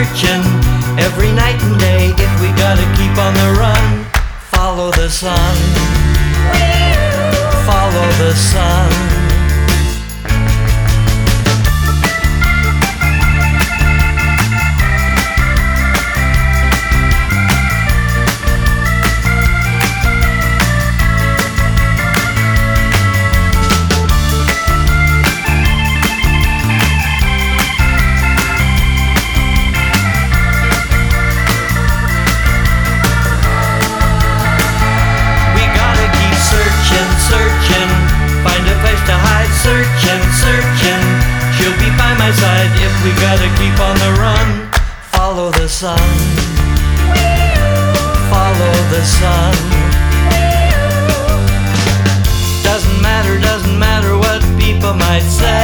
searching every night and day. If we gotta keep on the run, follow the sun. Follow the sun. Searching, find a place to hide. Searching, she'll be by my side. If we gotta keep on the run, follow the sun. Follow the sun. Doesn't matter what people might say.